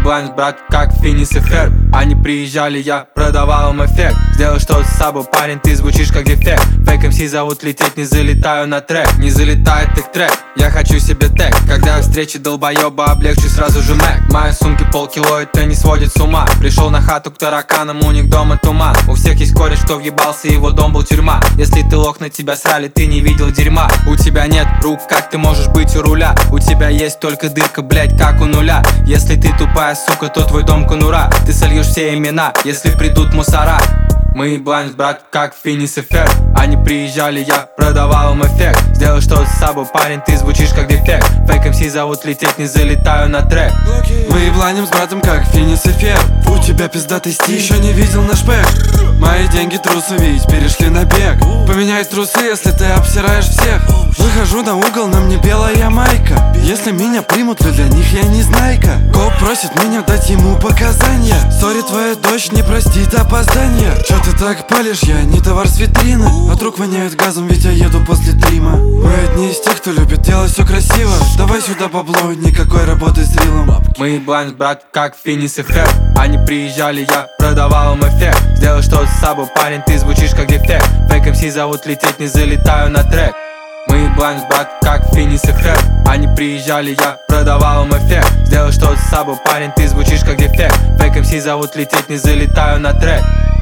еблань, брат, как Финис и Ферб. Они приезжали, я продавал им эффект. Сделай что-то с собой, парень, ты звучишь как дефект. Фейк МС зовут лететь, не залетаю на трек. Не залетает их трек, я хочу себе тег. Когда я встречи долбоеба, облегчу сразу же мэк. В моей сумке полкило, это не сводит с ума. Пришел на хату к тараканам, у них дома туман. У всех есть кореш, кто въебался, его дом был тюрьма. Если ты лох, на тебя срали, ты не видел дерьма. У тебя нет рук, как ты можешь быть у руля? У тебя есть только дырка, блять, как у нуля. Если ты тупая сука, то твой дом конура. Ты сольешь все имена, если придут мусора. Мы еблань, брат, как Финис и Ферб. Они приезжали, я продавал им эффект. Сделай что-то с собой, парень, ты звучишь как дефект. Фейк МС зовут лететь, не залетаю на трек. Мы ебланим с братом, как Финис и Ферб. У тебя пиздатый стиль, еще не видел наш пэк. Мои деньги трусы видеть, перешли на бег. Поменяй трусы, если ты обсираешь всех. Выхожу на угол, на мне белая майка. Если меня примут, то для них я не знайка. Коп просит меня дать ему показания. Сори, твоя дочь не простит опоздания. Чё ты так палишь, я не товар с витрины. От рук воняет газом, ведь я еду после стрима. Мы одни из тех, кто любит делать все красиво. Давай сюда бабло, никакой работы с рилом. Мы еблань, брат, как Финис и Ферб. Они приезжали, я продавал им эффект. Сделай что-то с собой, парень, ты звучишь как дефект. Фейк МС зовут лететь, не залетаю на трек. Мы еблань, брат, как Финис и Ферб. Они приезжали, я продавал им эффект. Сделай что-то с собой, парень, ты звучишь как дефект. Фейк МС зовут лететь, не залетаю на трек.